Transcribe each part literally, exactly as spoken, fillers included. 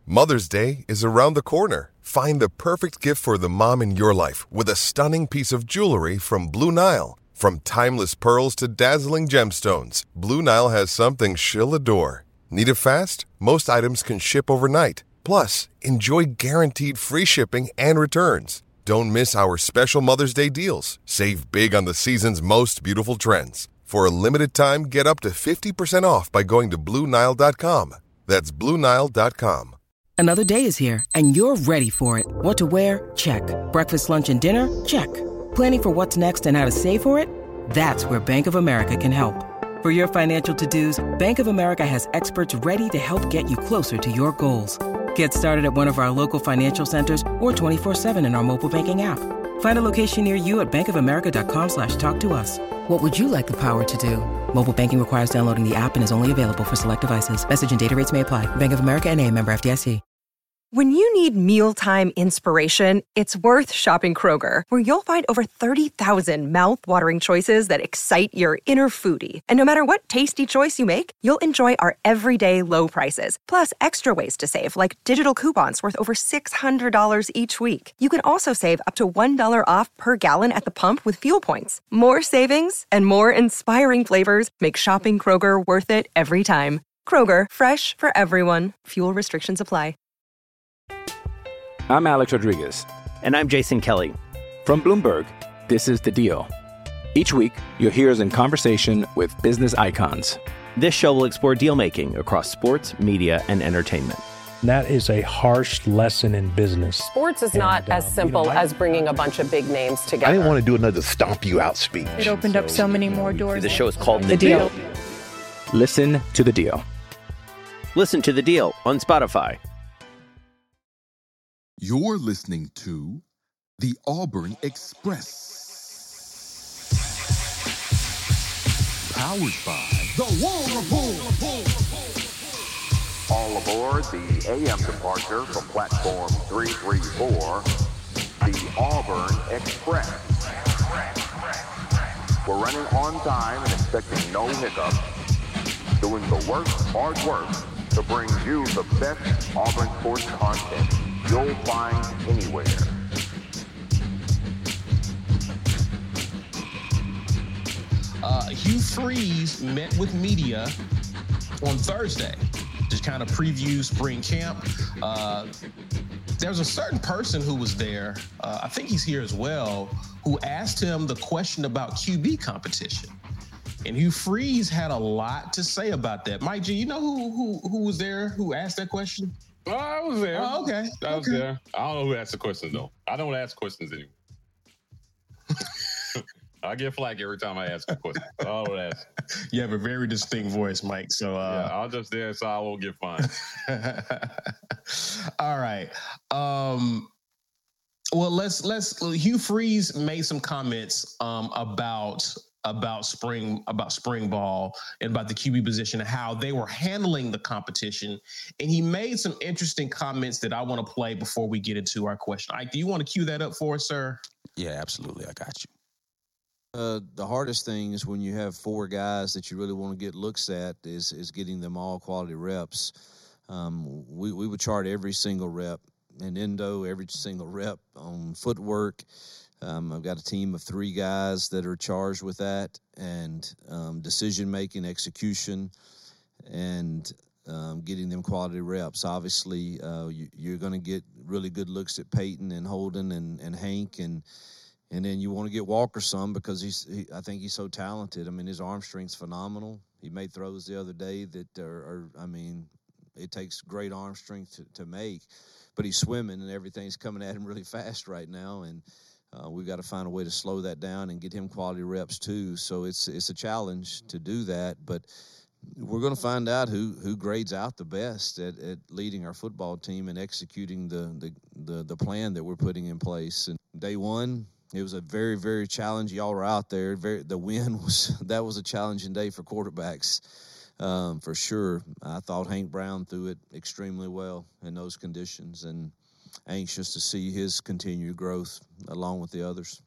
Mother's Day is around the corner. Find the perfect gift for the mom in your life with a stunning piece of jewelry from Blue Nile. From timeless pearls to dazzling gemstones, Blue Nile has something she'll adore. Need it fast? Most items can ship overnight. Plus, enjoy guaranteed free shipping and returns. Don't miss our special Mother's Day deals. Save big on the season's most beautiful trends. For a limited time, get up to fifty percent off by going to Blue Nile dot com. That's Blue Nile dot com. Another day is here, and you're ready for it. What to wear? Check. Breakfast, lunch, and dinner? Check. Planning for what's next and how to save for it? That's where Bank of America can help. For your financial to-dos, Bank of America has experts ready to help get you closer to your goals. Get started at one of our local financial centers or twenty-four seven in our mobile banking app. Find a location near you at bankofamerica.com slash talk to us. What would you like the power to do? Mobile banking requires downloading the app and is only available for select devices. Message and data rates may apply. Bank of America N A, member F D I C. When you need mealtime inspiration, it's worth shopping Kroger, where you'll find over thirty thousand mouth-watering choices that excite your inner foodie. And no matter what tasty choice you make, you'll enjoy our everyday low prices, plus extra ways to save, like digital coupons worth over six hundred dollars each week. You can also save up to one dollar off per gallon at the pump with fuel points. More savings and more inspiring flavors make shopping Kroger worth it every time. Kroger, fresh for everyone. Fuel restrictions apply. I'm Alex Rodriguez. And I'm Jason Kelly. From Bloomberg, this is The Deal. Each week, you'll hear us in conversation with business icons. This show will explore deal-making across sports, media, and entertainment. That is a harsh lesson in business. Sports is and, not as simple you know, I, as bringing a bunch of big names together. I didn't want to do another stomp you out speech. It opened so, up so many more doors. The show is called The, the deal. deal. Listen to The Deal. Listen to The Deal on Spotify. You're listening to The Auburn Express. Powered by The War Report. All aboard the A M departure from platform three three four, The Auburn Express. We're running on time and expecting no hiccups. Doing the work, hard work, to bring you the best Auburn sports content you'll find anywhere. Uh, Hugh Freeze met with media on Thursday to kind of preview spring camp. Uh, there was a certain person who was there, uh, I think he's here as well, who asked him the question about Q B competition. And Hugh Freeze had a lot to say about that. Mike G, you know who who who was there who asked that question? Oh, I was there. Oh, okay. I was okay. there. I don't know who asked the question, though. I don't ask questions anymore. I get flack every time I ask a question. I don't ask. You have a very distinct voice, Mike. So uh, yeah, I'm just there so I won't get fined. All right. Um, well, let's let's. Hugh Freeze made some comments um, about. about spring about spring ball and about the Q B position and how they were handling the competition. And he made some interesting comments that I want to play before we get into our question. Ike, do you want to cue that up for us, sir? Yeah, absolutely. I got you. Uh, the hardest thing is when you have four guys that you really want to get looks at is is getting them all quality reps. Um, we, we would chart every single rep in endo, every single rep on footwork. Um, I've got a team of three guys that are charged with that, and um, decision-making, execution, and um, getting them quality reps. Obviously, uh, you, you're going to get really good looks at Peyton and Holden and, and Hank, and and then you want to get Walker some because he's he, I think he's so talented. I mean, his arm strength's phenomenal. He made throws the other day that are, are I mean, it takes great arm strength to, to make, but he's swimming and everything's coming at him really fast right now, and Uh, we've got to find a way to slow that down and get him quality reps too. So it's it's a challenge to do that, but we're going to find out who, who grades out the best at, at leading our football team and executing the, the, the, the plan that we're putting in place. And day one, it was a very, very challenging. Y'all were out there. Very, the win was that was a challenging day for quarterbacks, um, for sure. I thought Hank Brown threw it extremely well in those conditions, and anxious to see his continued growth along with the others.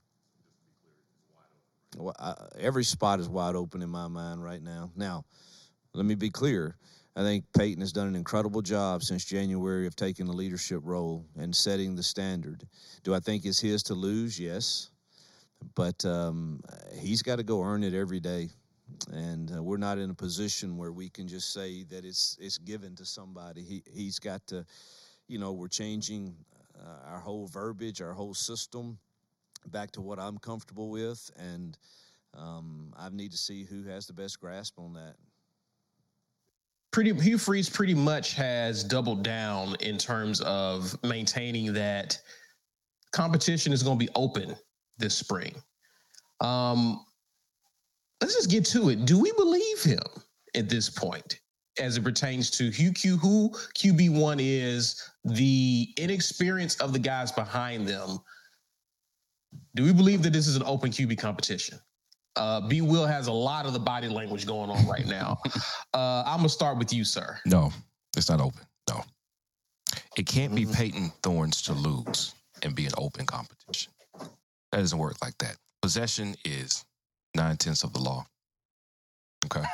Well, I, every spot is wide open in my mind right now. Now, let me be clear. I think Peyton has done an incredible job since January of taking the leadership role and setting the standard. Do I think it's his to lose? Yes. But um, he's got to go earn it every day. And uh, we're not in a position where we can just say that it's it's given to somebody. He, he's got to, you know, we're changing uh, our whole verbiage, our whole system back to what I'm comfortable with. And um, I need to see who has the best grasp on that. Pretty, Hugh Freeze pretty much has doubled down in terms of maintaining that competition is going to be open this spring. Um, let's just get to it. Do we believe him at this point as it pertains to who, Q, who Q B one is, the inexperience of the guys behind them? Do we believe that this is an open Q B competition? Uh, B. Will has a lot of the body language going on right now. uh, I'm going to start with you, sir. No, it's not open. No. It can't Mm-hmm. be Peyton Thorne's to lose and be an open competition. That doesn't work like that. Possession is nine-tenths of the law. Okay?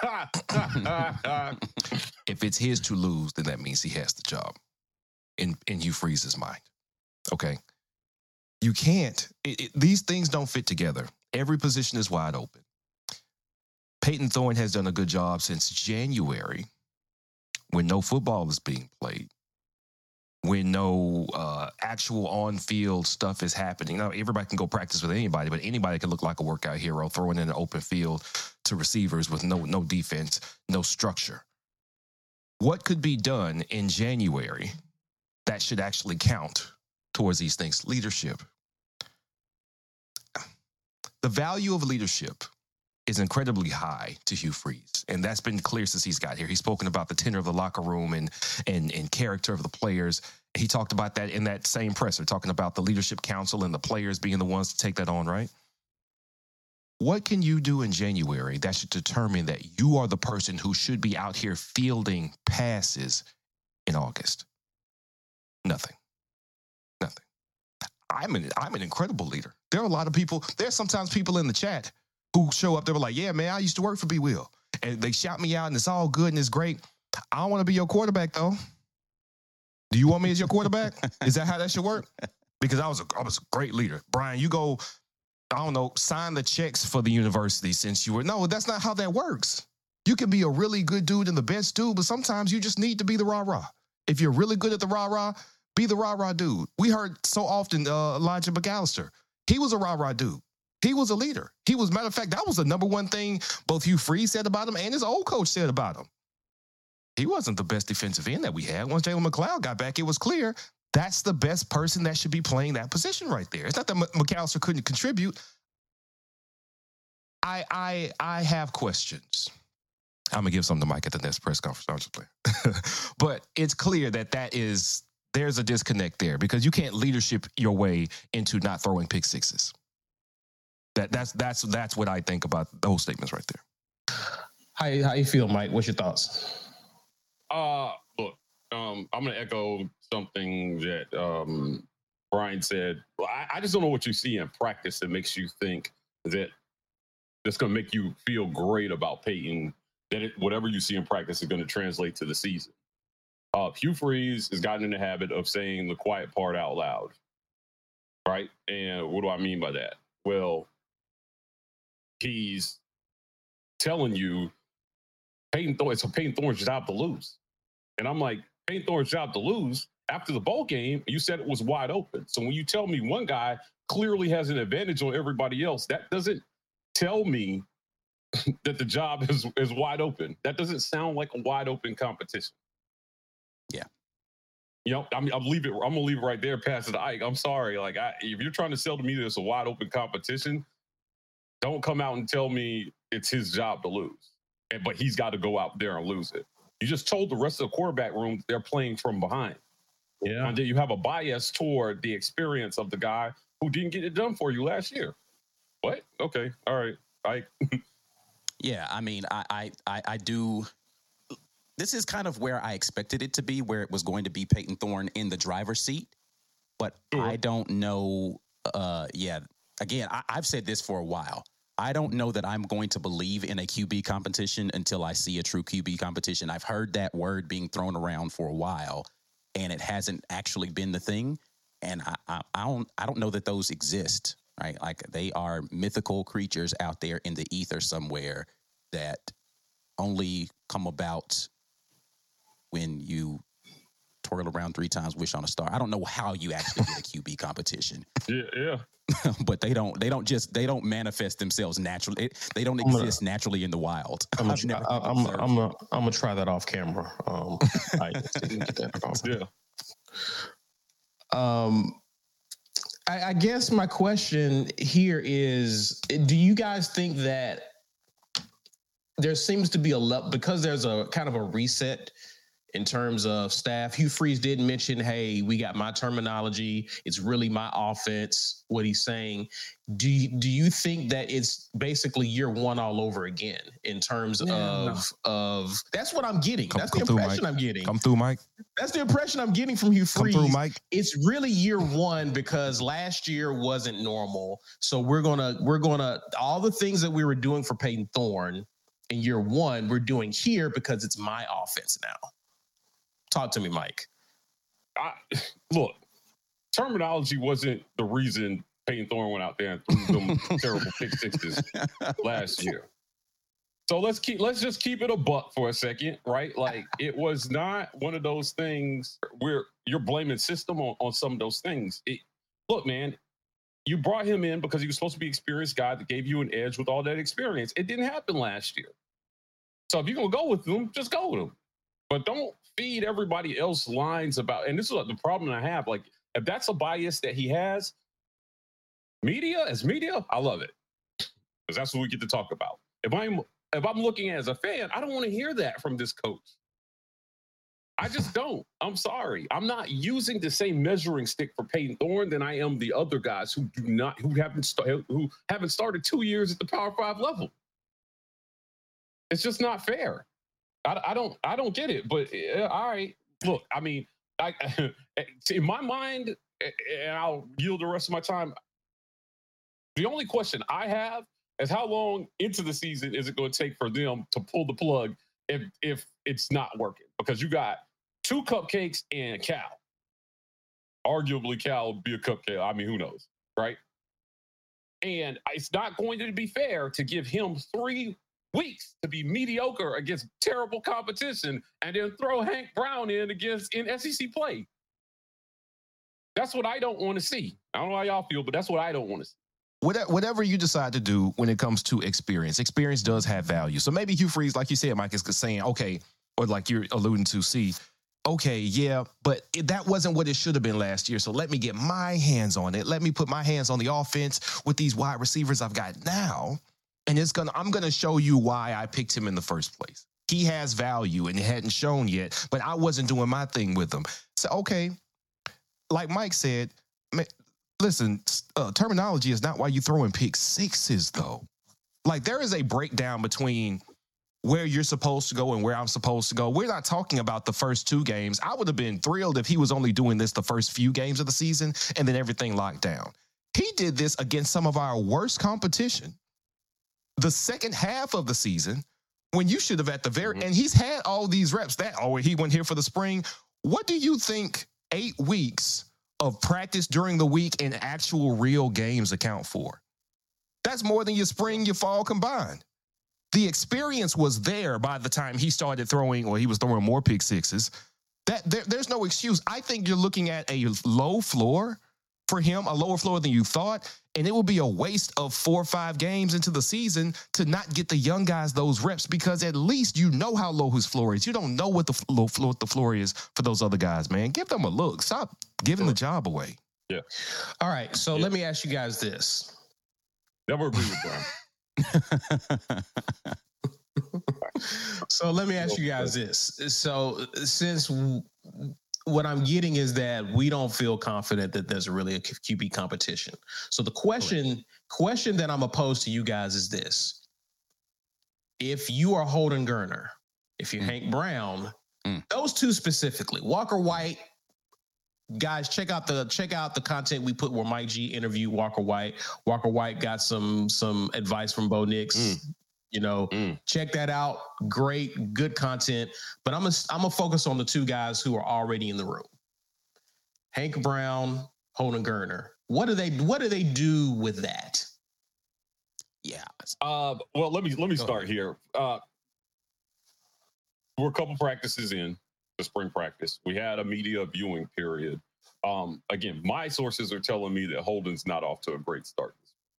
If it's his to lose, then that means he has the job in, in Hugh Freeze's mind. Okay? You can't. It, it, these things don't fit together. Every position is wide open. Peyton Thorne has done a good job since January when no football is being played, when no uh, actual on-field stuff is happening. Now, everybody can go practice with anybody, but anybody can look like a workout hero throwing in an open field to receivers with no, no defense, no structure. What could be done in January that should actually count towards these things? Leadership. The value of leadership is incredibly high to Hugh Freeze, and that's been clear since he's got here. He's spoken about the tenor of the locker room and and and character of the players. He talked about that in that same presser, talking about the leadership council and the players being the ones to take that on, right? What can you do in January that should determine that you are the person who should be out here fielding passes in August? Nothing. Nothing. I'm an I'm an incredible leader. There are a lot of people, there's sometimes people in the chat who show up, they were like, yeah, man, I used to work for B. Will. And they shout me out and it's all good and it's great. I don't want to be your quarterback, though. Do you want me as your quarterback? Is that how that should work? Because I was a, I was a great leader. Brian, you go, I don't know, sign the checks for the university since you were. No, that's not how that works. You can be a really good dude and the best dude, but sometimes you just need to be the rah-rah. If you're really good at the rah-rah, be the rah-rah dude. We heard so often uh, Elijah McAllister. He was a rah-rah dude. He was a leader. He was, matter of fact, that was the number one thing both Hugh Freeze said about him and his old coach said about him. He wasn't the best defensive end that we had. Once Jalen McLeod got back, it was clear that's the best person that should be playing that position right there. It's not that McAllister couldn't contribute. I I I have questions. I'm going to give some to Mike at the next press conference. I'm just playing. But it's clear that that is, there's a disconnect there because you can't leadership your way into not throwing pick sixes. That that's that's that's what I think about those statements right there. How how you feel, Mike? What's your thoughts? Uh, look, um, I'm going to echo something that um, Brian said. Well, I, I just don't know what you see in practice that makes you think that that's going to make you feel great about Peyton, that it, whatever you see in practice is going to translate to the season. Uh, Hugh Freeze has gotten in the habit of saying the quiet part out loud, right? And what do I mean by that? Well, he's telling you Peyton Thorne, it's a Peyton Thorne's job to lose. And I'm like, Peyton Thorne's job to lose? After the bowl game, you said it was wide open. So when you tell me one guy clearly has an advantage on everybody else, that doesn't tell me that the job is, is wide open. That doesn't sound like a wide open competition. Yeah. You know, I'm, I'm leave it. I'm gonna leave it right there. Pass it to Ike. I'm sorry. Like, I, if you're trying to sell to me that it's a wide open competition, don't come out and tell me it's his job to lose. And, but he's got to go out there and lose it. You just told the rest of the quarterback room they're playing from behind. Yeah. And then you have a bias toward the experience of the guy who didn't get it done for you last year. What? Okay. All right. Ike. Yeah. I mean, I, I, I, I do. This is kind of where I expected it to be, where it was going to be Peyton Thorne in the driver's seat. But sure. I don't know. Uh, yeah. Again, I, I've said this for a while. I don't know that I'm going to believe in a Q B competition until I see a true Q B competition. I've heard that word being thrown around for a while, and it hasn't actually been the thing. And I, I, I don't I don't know that those exist, right? Like they are mythical creatures out there in the ether somewhere that only come about when you twirl around three times, wish on a star. I don't know how you actually get a Q B competition. Yeah, yeah. But they don't. They don't just. They don't manifest themselves naturally. It, they don't exist gonna, naturally in the wild. I'm gonna, never I, I'm, I'm, I'm, I'm gonna try that off camera. Um, I didn't get that off. Yeah. Um, I, I guess my question here is: do you guys think that there seems to be a le- because there's a kind of a reset in terms of staff? Hugh Freeze did mention, hey, we got my terminology. It's really my offense, what he's saying. Do you, do you think that it's basically year one all over again in terms yeah, of, no. of that's what I'm getting. Come, that's come the impression through, I'm getting. Come through, Mike. That's the impression I'm getting from Hugh Freeze. Come through, Mike. It's really year one because last year wasn't normal. So we're going to, we're going to, all the things that we were doing for Peyton Thorne in year one, we're doing here because it's my offense now. Talk to me, Mike. I, look, terminology wasn't the reason Peyton Thorne went out there and threw them terrible pick sixes last year. So let's keep let's just keep it a buck for a second, right? Like it was not one of those things where you're blaming system on, on some of those things. It, look, man, you brought him in because he was supposed to be an experienced guy that gave you an edge with all that experience. It didn't happen last year. So if you're gonna go with him, just go with him. But don't feed everybody else lines about, and this is the problem I have. Like, if that's a bias that he has, media as media, I love it because that's what we get to talk about. If I'm if I'm looking as a fan, I don't want to hear that from this coach. I just don't. I'm sorry. I'm not using the same measuring stick for Peyton Thorne than I am the other guys who do not, who haven't started, who haven't started two years at the Power Five level. It's just not fair. I, I don't, I don't get it. But uh, all right, look. I mean, I, in my mind, and I'll yield the rest of my time. The only question I have is how long into the season is it going to take for them to pull the plug if if it's not working? Because you got two cupcakes and Cal. Arguably, Cal would be a cupcake. I mean, who knows, right? And it's not going to be fair to give him three weeks to be mediocre against terrible competition and then throw Hank Brown in against in S E C play. That's what I don't want to see. I don't know how y'all feel, but that's what I don't want to see. Whatever you decide to do when it comes to experience, experience does have value. So maybe Hugh Freeze, like you said, Mike, is saying, okay, or like you're alluding to, see, okay, yeah, but it, that wasn't what it should have been last year. So let me get my hands on it. Let me put my hands on the offense with these wide receivers I've got now. And it's gonna, I'm going to show you why I picked him in the first place. He has value and it hadn't shown yet, but I wasn't doing my thing with him. So, okay, like Mike said, listen, uh, terminology is not why you throw in pick sixes, though. Like, there is a breakdown between where you're supposed to go and where I'm supposed to go. We're not talking about the first two games. I would have been thrilled if he was only doing this the first few games of the season and then everything locked down. He did this against some of our worst competition the second half of the season when you should have at the very mm-hmm. and he's had all these reps. That oh, he went here for the spring. What do you think eight weeks of practice during the week and actual real games account for? That's more than your spring, your fall combined. The experience was there by the time he started throwing, or he was throwing more pick sixes. That there, there's no excuse. I think you're looking at a low floor for him, a lower floor than you thought, and it will be a waste of four or five games into the season to not get the young guys those reps, because at least you know how low his floor is. You don't know what the low floor, what the floor is for those other guys, man. Give them a look. Stop giving the job away. Yeah. All right, so yeah. Let me ask you guys this. Never agree with Brian. So let me ask you guys this. So since what I'm getting is that we don't feel confident that there's really a Q B competition. So the question, right. question that I'm opposed to you guys is this. If you are Holden Geriner, if you're mm. Hank Brown, mm. those two specifically, Walker White, guys, check out the check out the content we put where Mike G interviewed Walker White. Walker White got some some advice from Bo Nix. Mm. You know, mm. check that out. Great, good content. But I'm gonna I'm gonna focus on the two guys who are already in the room. Hank Brown, Holden Geriner. What do they What do they do with that? Yeah. Uh, well, let me let me Go start ahead. here. Uh, we're a couple practices in the spring practice. We had a media viewing period. Um, again, my sources are telling me that Holden's not off to a great start.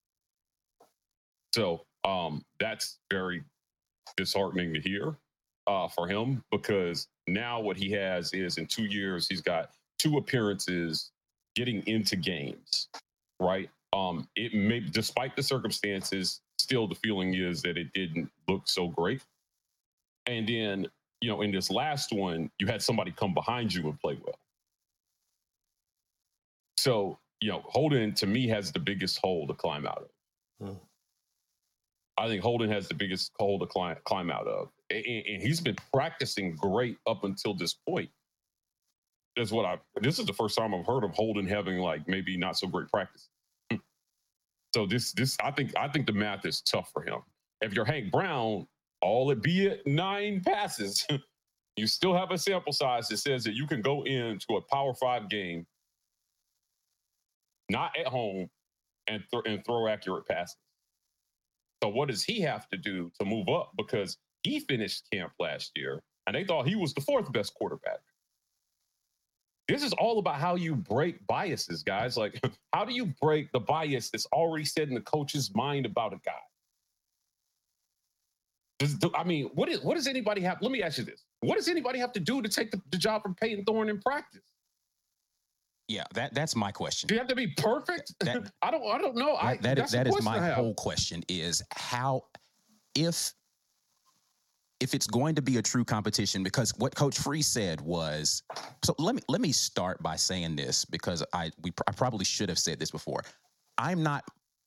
So um, that's very disheartening to hear uh, for him, because now what he has is in two years, he's got two appearances getting into games, right? Um, it may, despite the circumstances, still the feeling is that it didn't look so great. And then, you know, in this last one, you had somebody come behind you and play well. So, you know, Holden, to me, has the biggest hole to climb out of. Hmm. I think Holden has the biggest hole to climb, climb out of. And, and he's been practicing great up until this point. That's what I, this is the first time I've heard of Holden having like maybe not so great practice. So this, this, I think, I think the math is tough for him. If you're Hank Brown, all it be at nine passes, you still have a sample size that says that you can go into a Power Five game, not at home, and, th- and throw accurate passes. So what does he have to do to move up? Because he finished camp last year, and they thought he was the fourth best quarterback. This is all about how you break biases, guys. Like, how do you break the bias that's already set in the coach's mind about a guy? Does, I mean, what, is, what does anybody have? Let me ask you this. What does anybody have to do to take the, the job from Payton Thorne in practice? Yeah, that that's my question. Do you have to be perfect? That, I don't I don't know. That, I, that that's is, that is my whole question is how, if if it's going to be a true competition, because what Coach Freeze said was, so let me let me start by saying this, because I we I probably should have said this before. I'm not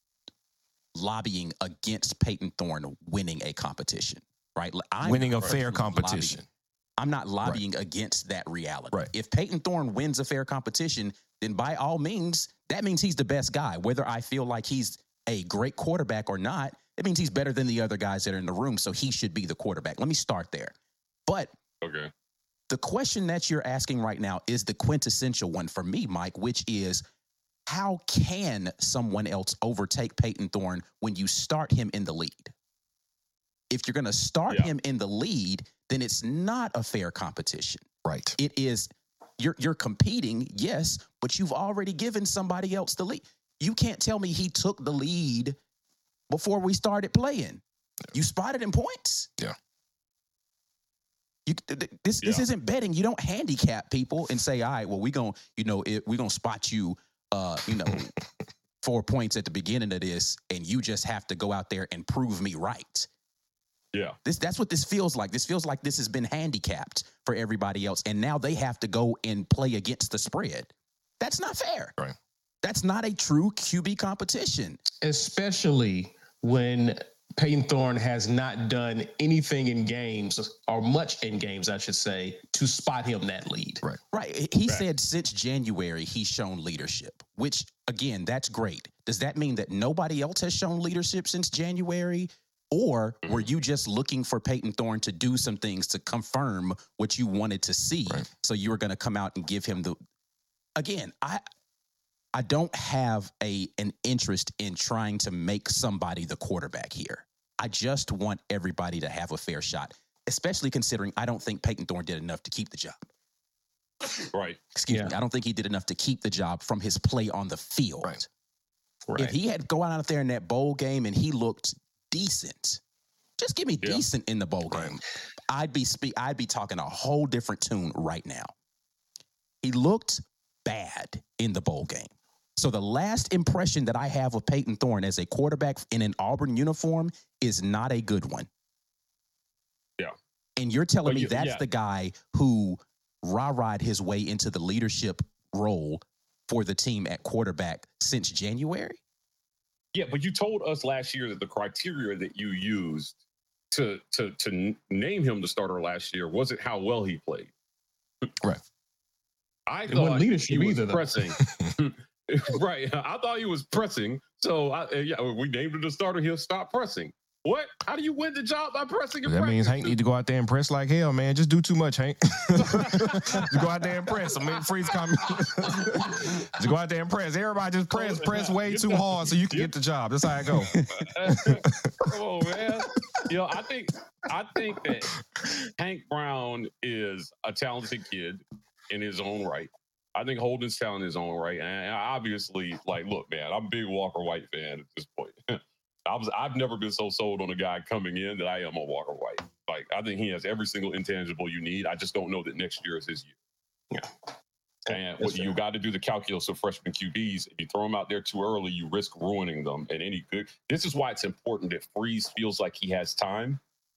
lobbying against Payton Thorne winning a competition, right? I'm winning a fair competition. Lobbying. I'm not lobbying right. against that reality. Right. If Payton Thorne wins a fair competition, then by all means, that means he's the best guy. Whether I feel like he's a great quarterback or not, it means he's better than the other guys that are in the room, so he should be the quarterback. Let me start there. But okay. the question that you're asking right now is the quintessential one for me, Mike, which is, how can someone else overtake Payton Thorne when you start him in the lead? If you're going to start yeah. him in the lead, then it's not a fair competition. Right. It is, you're you're competing, yes, but you've already given somebody else the lead. You can't tell me he took the lead before we started playing. You spotted him points. Yeah. You, this yeah. this isn't betting. You don't handicap people and say, all right, well, we're going to, you know, we're going to spot you, uh, you know, four points at the beginning of this, and you just have to go out there and prove me right. Yeah. This that's what this feels like. This feels like this has been handicapped for everybody else, and now they have to go and play against the spread. That's not fair. Right. That's not a true Q B competition. Especially when Payton Thorne has not done anything in games, or much in games, I should say, to spot him that lead. Right. Right. He right. said since January, he's shown leadership, which, again, that's great. Does that mean that nobody else has shown leadership since January? Or were you just looking for Payton Thorne to do some things to confirm what you wanted to see? Right. So you were going to come out and give him the, again, I, I don't have a an interest in trying to make somebody the quarterback here. I just want everybody to have a fair shot, especially considering I don't think Payton Thorne did enough to keep the job. Right. Excuse yeah. me. I don't think he did enough to keep the job from his play on the field. Right. Right. If he had gone out there in that bowl game and he looked decent, just give me yeah. decent in the bowl game, right. I'd be spe- I'd be talking a whole different tune right now. He looked bad in the bowl game. So the last impression that I have of Payton Thorne as a quarterback in an Auburn uniform is not a good one. Yeah. And you're telling but me you, that's yeah. the guy who rah-rahed his way into the leadership role for the team at quarterback since January? Yeah, but you told us last year that the criteria that you used to to to name him the starter last year wasn't how well he played. Right. I it wasn't thought leadership he was either, pressing. Right. I thought he was pressing. So I, yeah, we named him the starter. He'll stop pressing. What? How do you win the job by pressing? That means Hank need to go out there and press like hell, man. Just do too much, Hank. Just go out there and press. I mean, Freeze comment. Just go out there and press. Everybody just press, press way too hard so you can get the job. That's how it go. Come on, man. You know, I think I think that Hank Brown is a talented kid in his own right. I think Holden's talented in his own right, and obviously, like, look, man, I'm a big Walker White fan at this point. I was, I've never been so sold on a guy coming in that I am on Walker White. Like, I think he has every single intangible you need. I just don't know that next year is his year. Yeah. And what you got to do the calculus of freshman Q Bs. If you throw them out there too early, you risk ruining them. And any good, this is why it's important that Freeze feels like he has time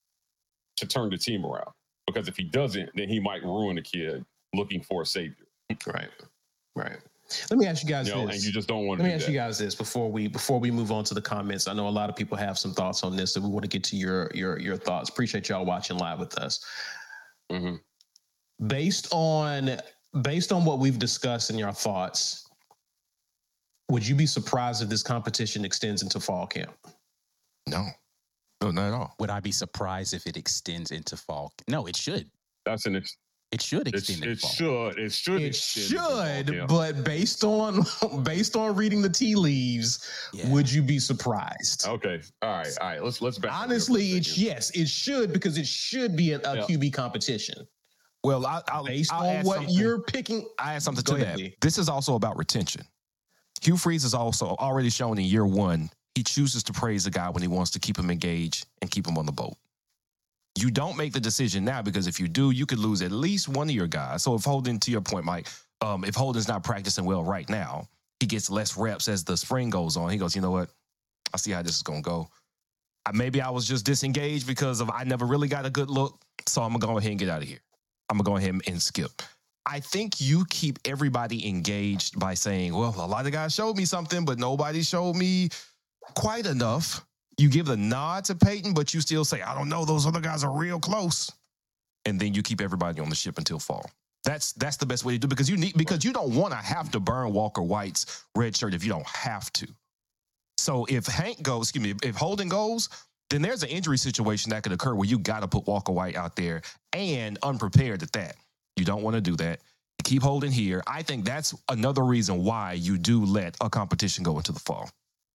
to turn the team around. Because if he doesn't, then he might ruin a kid looking for a savior. Right. Right. Let me ask you guys you know, this. And you just don't want to Let me do ask that. you guys this before we before we move on to the comments. I know a lot of people have some thoughts on this, and we want to get to your your your thoughts. Appreciate y'all watching live with us. Mm-hmm. Based on based on what we've discussed and your thoughts, would you be surprised if this competition extends into fall camp? No. No, not at all. Would I be surprised if it extends into fall? No, it should. That's an ex- It should extend it, into it fall. should. It should. It extend should, into fall camp. but based on based on reading the tea leaves, Yeah. would you be surprised? Okay. All right. All right. Let's let's back. up Honestly, here for a it's second. yes, it should because it should be a, a Yeah. Q B competition. Well, I, I'll, Based I'll on add what something. you're picking, I add something Go to ahead, that. D. This is also about retention. Hugh Freeze has also already shown in year one, he chooses to praise a guy when he wants to keep him engaged and keep him on the boat. You don't make the decision now because if you do, you could lose at least one of your guys. So if Holden, to your point, Mike, um, if Holden's not practicing well right now, he gets less reps as the spring goes on. He goes, you know what? I see how this is going to go. I, maybe I was just disengaged because of I never really got a good look. So I'm going to go ahead and get out of here. I'm going to go ahead and skip. I think you keep everybody engaged by saying, well, a lot of guys showed me something, but nobody showed me quite enough. You give the nod to Peyton, but you still say, I don't know, those other guys are real close. And then you keep everybody on the ship until fall. That's that's the best way to do it because you need because you don't want to have to burn Walker White's red shirt if you don't have to. So if Hank goes, excuse me, if Holden goes, then there's an injury situation that could occur where you got to put Walker White out there and unprepared at that. You don't want to do that. Keep Holden here. I think that's another reason why you do let a competition go into the fall.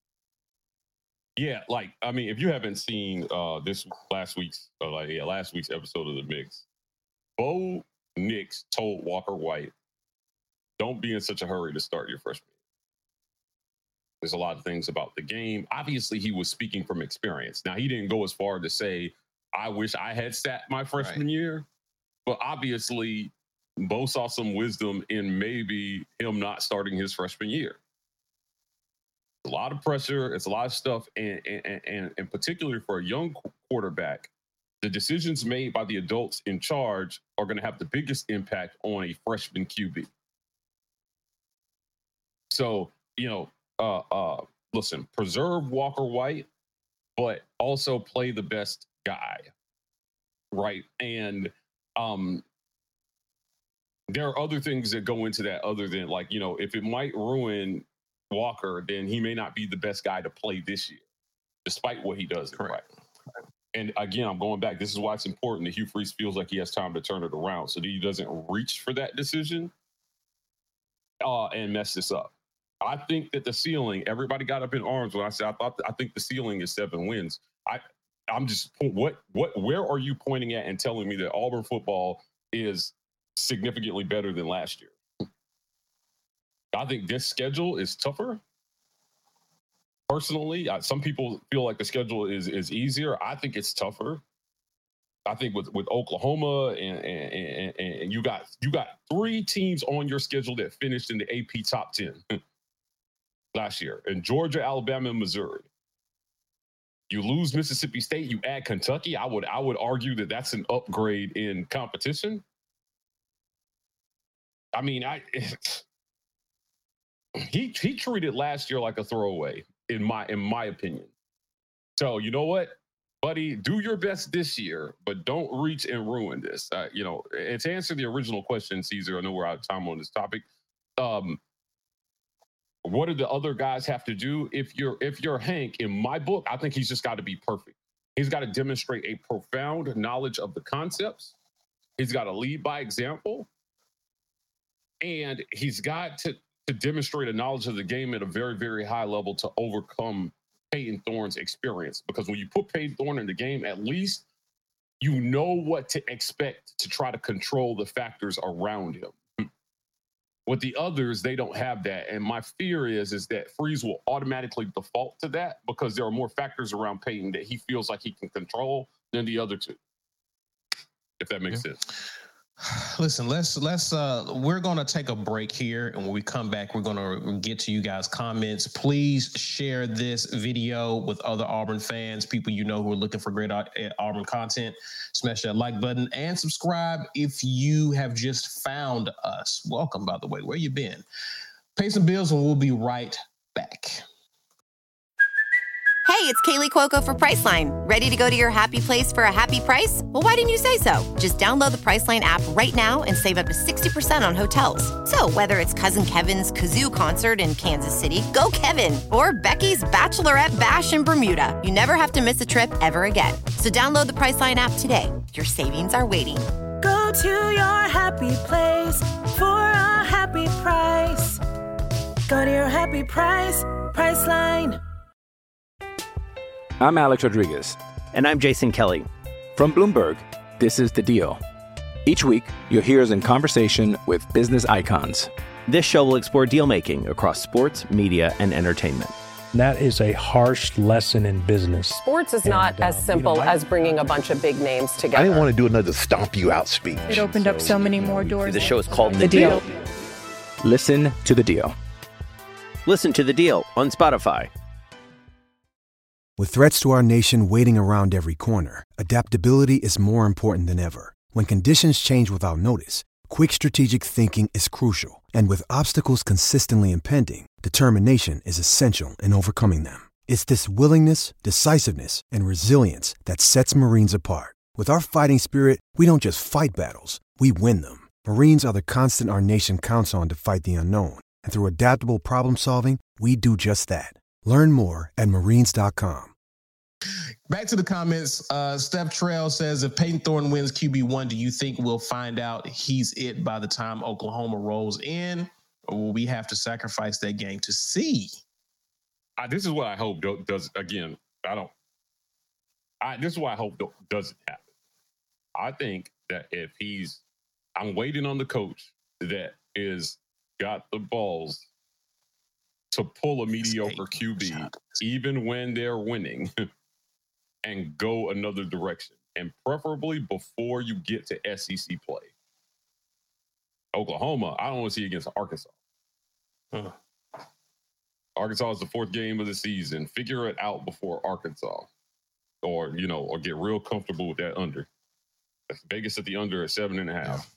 Yeah, like I mean, if you haven't seen uh, this last week's, uh, like yeah, last week's episode of the Mix, Bo Nix told Walker White, "Don't be in such a hurry to start your freshman year. There's a lot of things about the game." Obviously, he was speaking from experience. Now, he didn't go as far to say, "I wish I had sat my freshman right. year," but obviously, Bo saw some wisdom in maybe him not starting his freshman year. A lot of pressure. It's a lot of stuff. And, and, and, and particularly for a young quarterback, the decisions made by the adults in charge are going to have the biggest impact on a freshman Q B. So, you know, uh, uh, listen, preserve Walker White, but also play the best guy. Right. And um, there are other things that go into that other than like, you know, if it might ruin Walker, then he may not be the best guy to play this year, despite what he does in practice. And again, I'm going back. This is why it's important that Hugh Freeze feels like he has time to turn it around so that he doesn't reach for that decision uh, and mess this up. I think that the ceiling, everybody got up in arms when I said I thought I think the ceiling is seven wins. I I'm just what what where are you pointing at and telling me that Auburn football is significantly better than last year? I think this schedule is tougher. Personally, I, some people feel like the schedule is is easier. I think it's tougher. I think with, with Oklahoma and, and, and, and you got you got three teams on your schedule that finished in the A P top ten last year, in Georgia, Alabama, and Missouri. You lose Mississippi State, you add Kentucky. I would I would argue that that's an upgrade in competition. I mean, I. He he treated last year like a throwaway, in my in my opinion. So you know what? buddy, do your best this year, but don't reach and ruin this. Uh, you know, and to answer the original question, Caesar, I know we're out of time on this topic. Um, what do the other guys have to do? If you're if you're Hank, in my book, I think he's just got to be perfect. He's got to demonstrate a profound knowledge of the concepts. He's got to lead by example. And he's got to, to demonstrate a knowledge of the game at a very, very high level to overcome Peyton Thorne's experience. Because when you put Peyton Thorne in the game, at least you know what to expect to try to control the factors around him. With the others, they don't have that. And my fear is, is that Freeze will automatically default to that because there are more factors around Peyton that he feels like he can control than the other two. If that makes yeah. sense. Listen, let's let's uh we're gonna take a break here, and when we come back, we're gonna get to you guys' comments. Please share this video with other Auburn fans, people you know who are looking for great Auburn content. Smash that like button and subscribe if you have just found us. Welcome, by the way. Where you been? Pay some bills, and we'll be right back. Hey, it's Kaylee Cuoco for Priceline. Ready to go to your happy place for a happy price? Well, why didn't you say so? Just download the Priceline app right now and save up to sixty percent on hotels. So whether it's Cousin Kevin's Kazoo Concert in Kansas City, go Kevin, or Becky's Bachelorette Bash in Bermuda, you never have to miss a trip ever again. So download the Priceline app today. Your savings are waiting. Go to your happy place for a happy price. Go to your happy price, Priceline. I'm Alex Rodriguez. And I'm Jason Kelly. From Bloomberg, this is The Deal. Each week, you'll hear us in conversation with business icons. This show will explore deal-making across sports, media, and entertainment. That is a harsh lesson in business. Sports is and, not uh, as simple you know, I, as bringing a bunch of big names together. I didn't want to do another stomp you out speech. It opened so, up so many more doors. The show is called The, the deal. deal. Listen to The Deal. Listen to The Deal on Spotify. With threats to our nation waiting around every corner, adaptability is more important than ever. When conditions change without notice, quick strategic thinking is crucial. And with obstacles consistently impending, determination is essential in overcoming them. It's this willingness, decisiveness, and resilience that sets Marines apart. With our fighting spirit, we don't just fight battles, we win them. Marines are the constant our nation counts on to fight the unknown. And through adaptable problem solving, we do just that. Learn more at marines dot com. Back to the comments. Uh, Steph Trail says, if Peyton Thorne wins Q B one, do you think we'll find out he's it by the time Oklahoma rolls in? Or will we have to sacrifice that game to see? I, this is what I hope do, does. Again, I don't. I, this is what I hope do, doesn't happen. I think that if he's, I'm waiting on the coach that is got the balls to pull a mediocre Q B, even when they're winning, and go another direction, and preferably before you get to S E C play. Oklahoma, I don't want to see against Arkansas. Huh. Arkansas is the fourth game of the season. Figure it out before Arkansas, or you know, or get real comfortable with that under. Vegas at the under at seven and a half.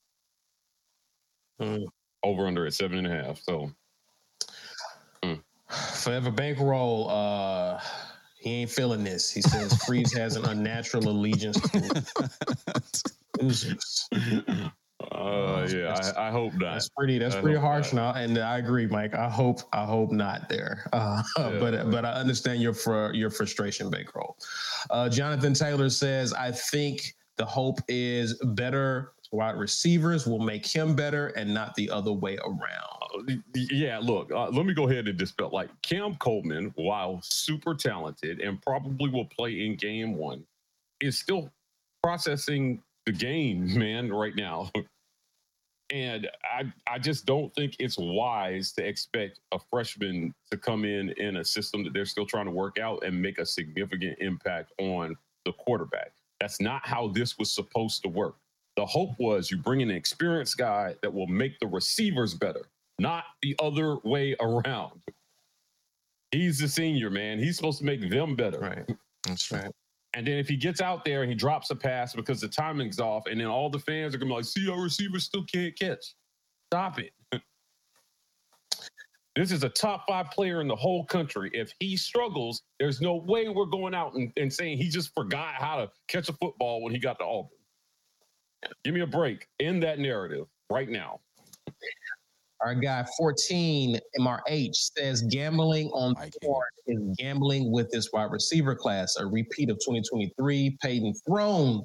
Mm. Over under at seven and a half. So, mm. Forever Bankroll. Uh, he ain't feeling this. He says Freeze has an unnatural allegiance to losers. Uh, yeah, I, I hope not. That's pretty. That's I pretty harsh not. now, and I agree, Mike. I hope. I hope not there. Uh, yeah, but right. but I understand your fr- your frustration, Bankroll. Uh, Jonathan Taylor says, I think the hope is better wide receivers will make him better, and not the other way around. Yeah, look, uh, let me go ahead and dispel. Like Cam Coleman, while super talented and probably will play in game one, is still processing the game, man, right now. And I, I just don't think it's wise to expect a freshman to come in in a system that they're still trying to work out and make a significant impact on the quarterback. That's not how this was supposed to work. The hope was you bring in an experienced guy that will make the receivers better, not the other way around. He's the senior, man. He's supposed to make them better. Right. That's right. And then if he gets out there and he drops a pass because the timing's off, and then all the fans are going to be like, see, our receivers still can't catch. Stop it. This is a top five player in the whole country. If he struggles, there's no way we're going out and, and saying he just forgot how to catch a football when he got to Auburn. Give me a break in that narrative right now. Our guy fourteen M R H says gambling on Thorne is gambling with this wide receiver class. A repeat of twenty twenty-three. Peyton Throne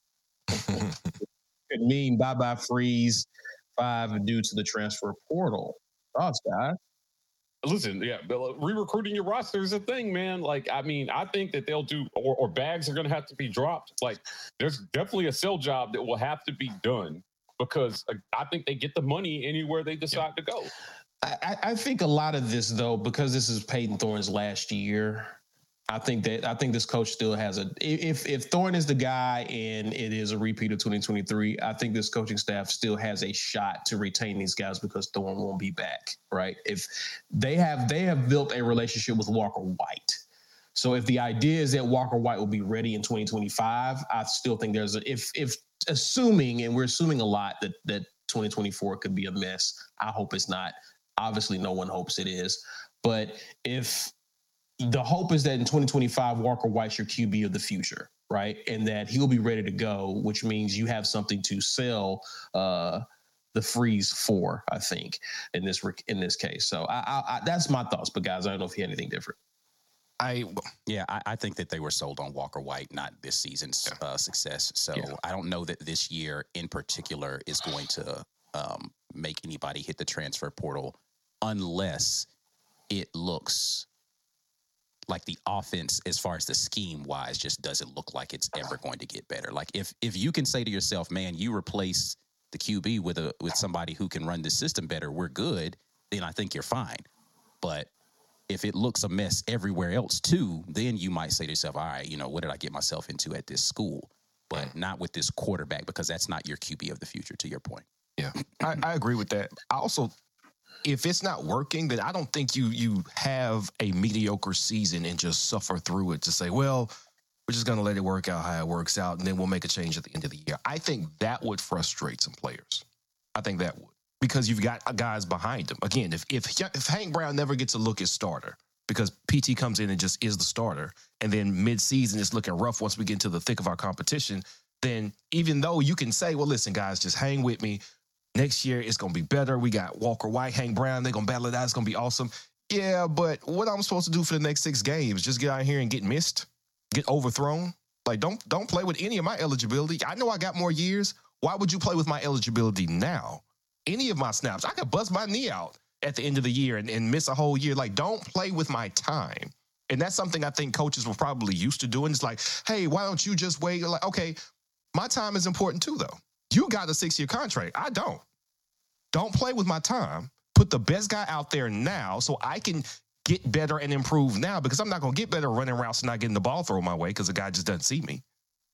could mean bye bye Freeze five due to the transfer portal. Thoughts, guys? Listen, yeah, re-recruiting your roster is a thing, man. Like, I mean, I think that they'll do, or, or bags are going to have to be dropped. Like, there's definitely a sell job that will have to be done because uh, I think they get the money anywhere they decide yeah. to go. I, I think a lot of this, though, because this is Peyton Thorne's last year, I think that I think this coach still has a. If if Thorne is the guy and it is a repeat of twenty twenty-three, I think this coaching staff still has a shot to retain these guys because Thorne won't be back, right? If they have they have built a relationship with Walker White, so if the idea is that Walker White will be ready in twenty twenty-five, I still think there's a if if assuming and we're assuming a lot that that twenty twenty-four could be a mess. I hope it's not. Obviously, no one hopes it is, but if the hope is that in twenty twenty-five, Walker White's your Q B of the future, right? And that he'll be ready to go, which means you have something to sell uh, the Freeze for, I think, in this in this case. So I, I, I, that's my thoughts. But, guys, I don't know if you had anything different. I Yeah, I, I think that they were sold on Walker White, not this season's uh, success. So yeah. I don't know that this year in particular is going to um, make anybody hit the transfer portal unless it looks like the offense, as far as the scheme wise, just doesn't look like it's ever going to get better. Like if if you can say to yourself, man, you replace the Q B with a with somebody who can run the system better, we're good, then I think you're fine. But if it looks a mess everywhere else too, then you might say to yourself, all right, you know, what did I get myself into at this school? But not with this quarterback, because that's not your Q B of the future, to your point. Yeah, I, I agree with that. I also, if it's not working, then I don't think you you have a mediocre season and just suffer through it to say, well, we're just going to let it work out how it works out, and then we'll make a change at the end of the year. I think that would frustrate some players. I think that would. Because you've got guys behind him. Again, if, if if Hank Brown never gets a look as starter, because P T comes in and just is the starter, and then mid-season it's looking rough once we get into the thick of our competition, then even though you can say, well, listen, guys, just hang with me. Next year, it's going to be better. We got Walker White, Hank Brown. They're going to battle it out. It's going to be awesome. Yeah, but what I'm supposed to do for the next six games, just get out here and get missed, get overthrown? Like, don't don't play with any of my eligibility. I know I got more years. Why would you play with my eligibility now? Any of my snaps, I could bust my knee out at the end of the year and, and miss a whole year. Like, don't play with my time. And that's something I think coaches were probably used to doing. It's like, hey, why don't you just wait? Like, okay, my time is important too, though. You got a six-year contract. I don't. Don't play with my time. Put the best guy out there now so I can get better and improve now, because I'm not going to get better running routes and not getting the ball thrown my way because the guy just doesn't see me.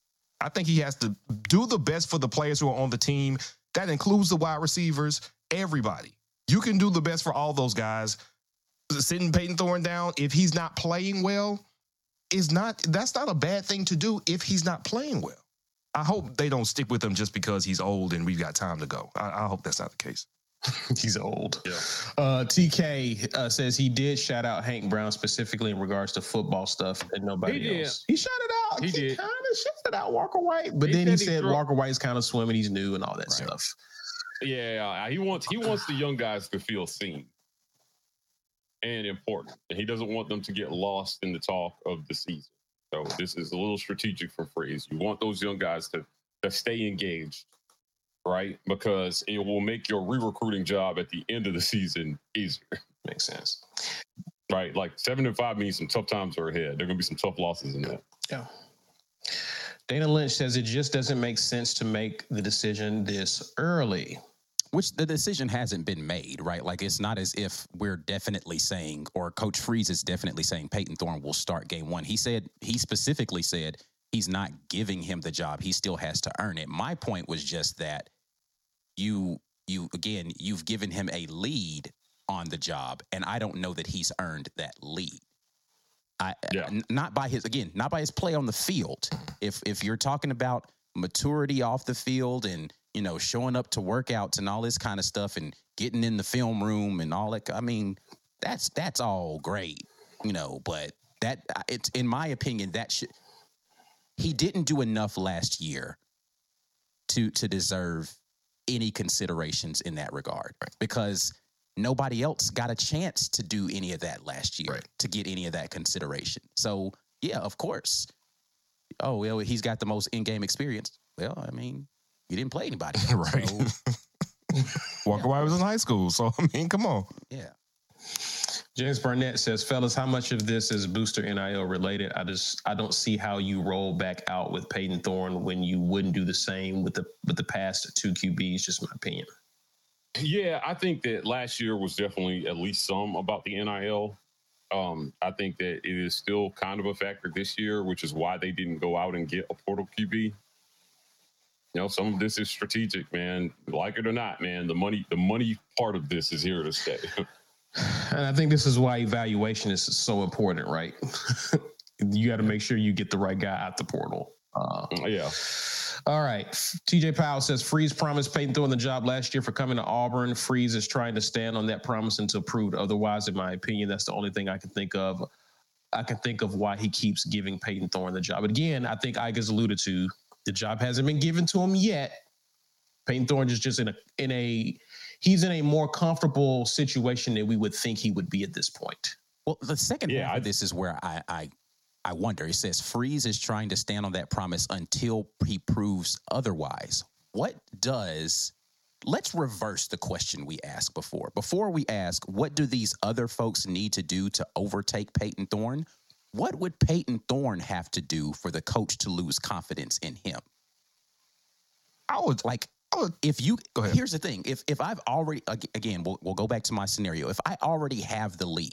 I think he has to do the best for the players who are on the team. That includes the wide receivers, everybody. You can do the best for all those guys. Sitting Peyton Thorne down, if he's not playing well, is not that's not a bad thing to do if he's not playing well. I hope they don't stick with him just because he's old and we've got time to go. I, I hope that's not the case. He's old. Yeah. Uh, T K uh, says he did shout out Hank Brown specifically in regards to football stuff and nobody He did. else. He shouted out. He He, did. kind of shouted out Walker White, but He then he said he said threw- Walker White's kind of swimming. He's new and all that Right. stuff. Yeah, he wants he wants the young guys to feel seen and important. And he doesn't want them to get lost in the talk of the season. So this is a little strategic for Freeze. You want those young guys to, to stay engaged, right? Because it will make your re-recruiting job at the end of the season easier. Makes sense. Right? Like seven and five means some tough times are ahead. There are going to be some tough losses in that. Yeah. Dana Lynch says it just doesn't make sense to make the decision this early. Which the decision hasn't been made, right? Like, it's not as if we're definitely saying, or Coach Freeze is definitely saying Peyton Thorne will start game one. He said, he specifically said he's not giving him the job. He still has to earn it. My point was just that you, you again, you've given him a lead on the job, and I don't know that he's earned that lead. I, Yeah. n- not by his, again, not by his play on the field. If if you're talking about maturity off the field and, you know, showing up to workouts and all this kind of stuff and getting in the film room and all that, I mean, that's that's all great, you know, but that it's in my opinion that should he didn't do enough last year to to deserve any considerations in that regard, right? Because nobody else got a chance to do any of that last year, right, to get any of that consideration. So yeah, of course. Oh well, he's got the most in-game experience. Well, I mean, he didn't play anybody else, right? So. Walker White was in high school, so I mean, come on. Yeah. James Burnett says, fellas, how much of this is booster N I L related? I just I don't see how you roll back out with Peyton Thorne when you wouldn't do the same with the with the past two Q Bs. Just my opinion. Yeah, I think that last year was definitely at least some about the N I L. Um, I think that it is still kind of a factor this year, which is why they didn't go out and get a portal Q B. You know, some of this is strategic, man. Like it or not, man, the money the money part of this is here to stay. And I think this is why evaluation is so important, right? You got to make sure you get the right guy out the portal. Uh, yeah. All right. T J Powell says, Freeze promised Peyton Thorne the job last year for coming to Auburn. Freeze is trying to stand on that promise until proved otherwise, in my opinion. That's the only thing I can think of. I can think of why he keeps giving Peyton Thorne the job. But again, I think Ike has alluded to, the job hasn't been given to him yet. Peyton Thorne is just in a in a he's in a more comfortable situation than we would think he would be at this point. Well, the second yeah, half I, of this is where I, I I wonder. It says Freeze is trying to stand on that promise until he proves otherwise. What does let's reverse the question we asked before. Before we ask, what do these other folks need to do to overtake Peyton Thorne? What would Peyton Thorne have to do for the coach to lose confidence in him? I would like I would, if you go ahead. Here's the thing. If if I've already again, we'll we'll go back to my scenario. If I already have the lead,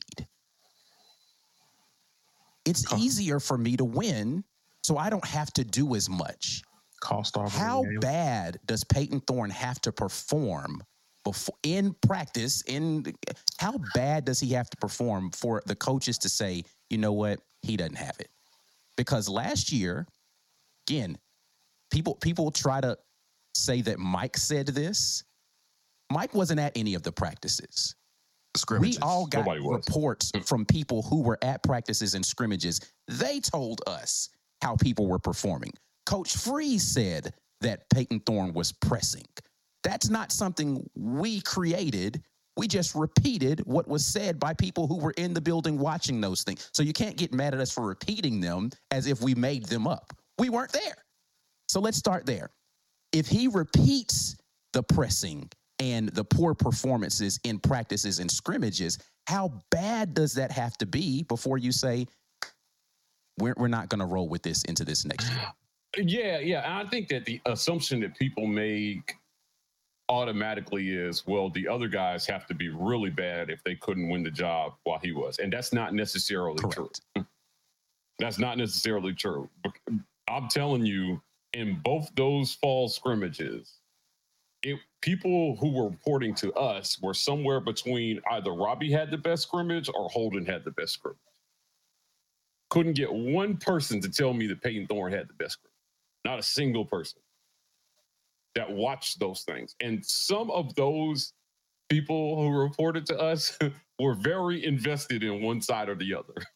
it's huh. easier for me to win, so I don't have to do as much. Cost off. How bad does Peyton Thorne have to perform before in practice? In how bad does he have to perform for the coaches to say, you know what, he doesn't have it? Because last year, again, people people try to say that Mike said this. Mike wasn't at any of the practices. Scrimmages. We all got reports from people who were at practices and scrimmages. They told us how people were performing. Coach Freeze said that Peyton Thorne was pressing. That's not something we created. We just repeated what was said by people who were in the building watching those things. So you can't get mad at us for repeating them as if we made them up. We weren't there. So let's start there. If he repeats the pressing and the poor performances in practices and scrimmages, how bad does that have to be before you say, we're, we're not going to roll with this into this next year? Yeah, yeah. And I think that the assumption that people make automatically is, well, the other guys have to be really bad if they couldn't win the job while he was. And that's not necessarily Correct. true. That's not necessarily true. I'm telling you, in both those fall scrimmages, it, people who were reporting to us were somewhere between either Robbie had the best scrimmage or Holden had the best scrimmage. Couldn't get one person to tell me that Peyton Thorne had the best scrimmage. Not a single person that watched those things. And some of those people who reported to us were very invested in one side or the other.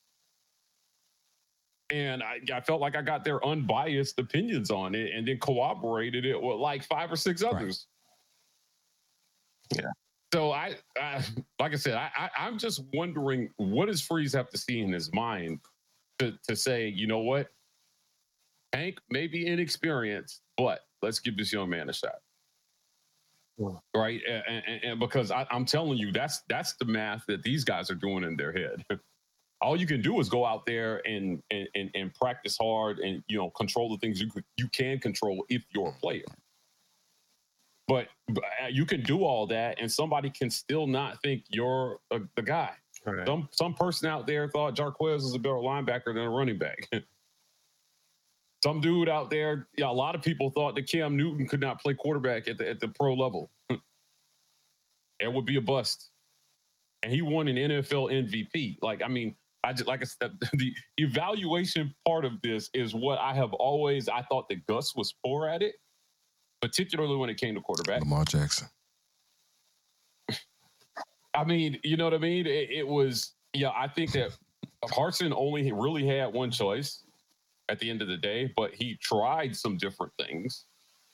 And I, I felt like I got their unbiased opinions on it and then corroborated it with like five or six others. Right. Yeah. So I, I, like I said, I, I, I'm just wondering, what does Freeze have to see in his mind to, to say, you know what, Hank may be inexperienced, but let's give this young man a shot. Yeah. Right. And, and, and because I, I'm telling you, that's that's the math that these guys are doing in their head. All you can do is go out there and, and and and practice hard and, you know, control the things you could, you can control if you're a player. But, but you can do all that and somebody can still not think you're a, the guy. Right. Some some person out there thought Jarquez was a better linebacker than a running back. Some dude out there, yeah, a lot of people thought that Cam Newton could not play quarterback at the at the pro level. It would be a bust. And he won an N F L M V P. Like, I mean, I just like I said, the evaluation part of this is what I have always I thought that Gus was poor at it, particularly when it came to quarterback. Lamar Jackson. I mean, you know what I mean? It, it was, yeah, I think that Harsin only really had one choice at the end of the day, but he tried some different things.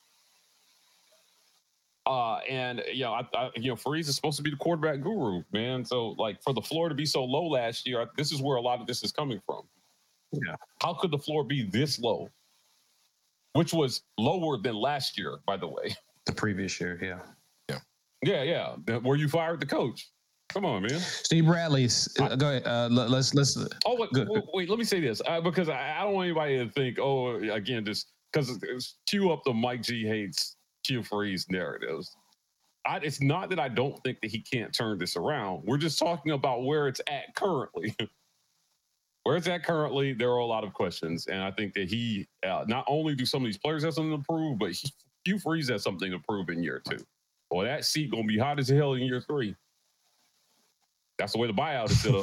Uh, and, you know, I, I, you know, Freeze is supposed to be the quarterback guru, man. So, like, for the floor to be so low last year, this is where a lot of this is coming from. Yeah. How could the floor be this low? Which was lower than last year, by the way. The previous year, yeah. Yeah, yeah. Where you fired the coach. Come on, man. Steve Bradley's. Uh, go ahead. Uh, let, let's let's. Oh, wait, wait, wait. Let me say this uh, because I, I don't want anybody to think. Oh, again, just because cue up the Mike G hates Hugh Freeze narratives. I, it's not that I don't think that he can't turn this around. We're just talking about where it's at currently. Where it's at currently, there are a lot of questions, and I think that he uh, not only do some of these players have something to prove, but he, Hugh Freeze has something to prove in year two. Well, that seat gonna be hot as hell in year three. That's the way the buyout is set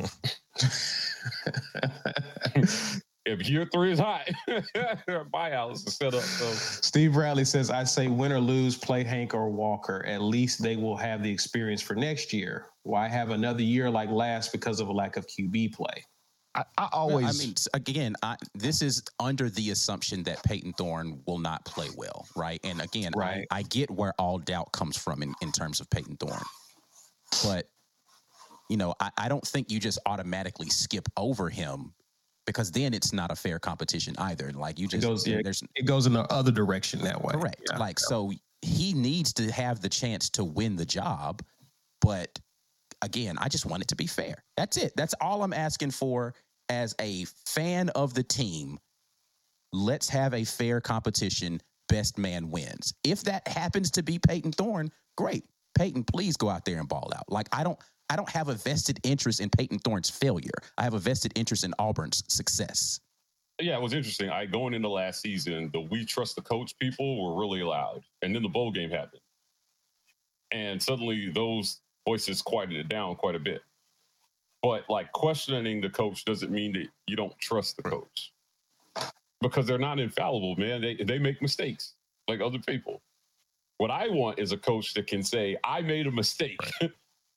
up. If year three is hot, buyout is set up. So. Steve Bradley says, "I say win or lose, play Hank or Walker. At least they will have the experience for next year. Why have another year like last because of a lack of Q B play?" I, I always, I mean, again, I, this is under the assumption that Peyton Thorne will not play well, right? And again, right. I, I get where all doubt comes from in, in terms of Peyton Thorne. But, you know, I, I don't think you just automatically skip over him because then it's not a fair competition either. Like you just, it goes, yeah, there's, it goes in the other direction that way. Correct. Yeah, like, yeah. so he needs to have the chance to win the job, but again, I just want it to be fair. That's it. That's all I'm asking for as a fan of the team. Let's have a fair competition. Best man wins. If that happens to be Peyton Thorne, great. Peyton, please go out there and ball out. Like I don't, I don't have a vested interest in Peyton Thorne's failure. I have a vested interest in Auburn's success. Yeah, it was interesting. I going into last season, the "we trust the coach" people were really loud, and then the bowl game happened, and suddenly those voices quieted it down quite a bit. But like questioning the coach doesn't mean that you don't trust the coach, because they're not infallible, man. They they make mistakes like other people. What I want is a coach that can say, "I made a mistake." Right.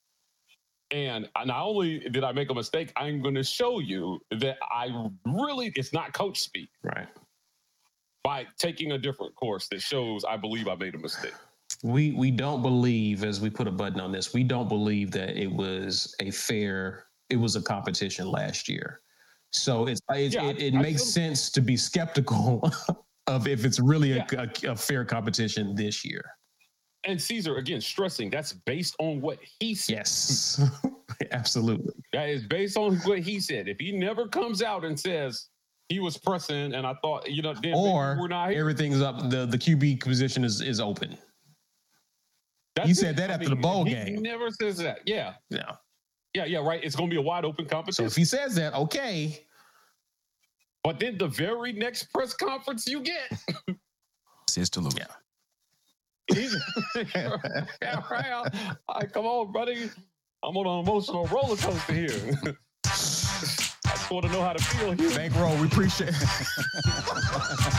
And not only did I make a mistake, I'm going to show you that I really, it's not coach speak. Right. By taking a different course that shows I believe I made a mistake. We we don't believe, as we put a button on this, we don't believe that it was a fair, it was a competition last year. So it's, it, yeah, it, it I, makes I sense to be skeptical of if it's really yeah. a, a, a fair competition this year. And Caesar, again, stressing, that's based on what he said. Yes, absolutely. That is based on what he said. If he never comes out and says he was pressing and I thought, you know, then or we're not here. Everything's up, the, the Q B position is, is open. That's he said it. that I after mean, the bowl he, game. He never says that. Yeah. Yeah. Yeah, yeah, right. It's going to be a wide open competition. So if he says that, okay. But then the very next press conference you get. Says to Luke. Yeah. yeah, right. I, come on, buddy. I'm on an emotional roller coaster here. I just want to know how to feel here. Bankroll, we appreciate it.